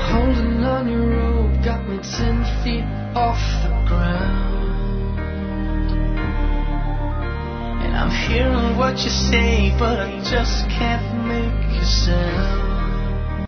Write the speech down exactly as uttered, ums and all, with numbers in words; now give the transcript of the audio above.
Holding on your rope got me ten feet off the ground. And I'm hearing what you say, but I just can't make a sound.